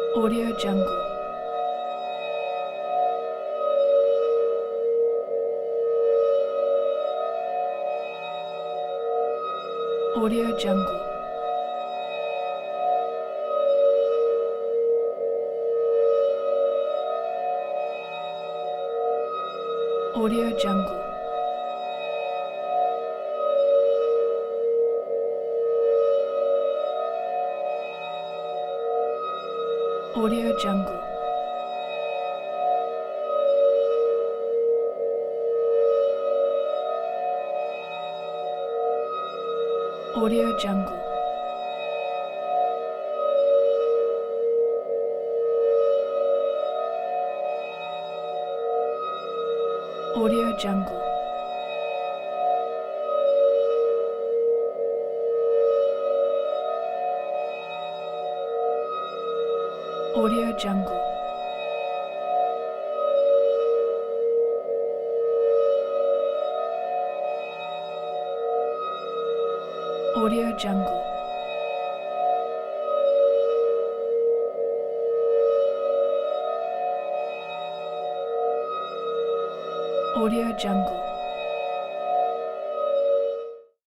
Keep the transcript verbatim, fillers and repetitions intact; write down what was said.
Audio Jungle. Audio Jungle. Audio Jungle. Audio Jungle. Audio Jungle. Audio Jungle. Audio Jungle. Audio Jungle. Audio Jungle.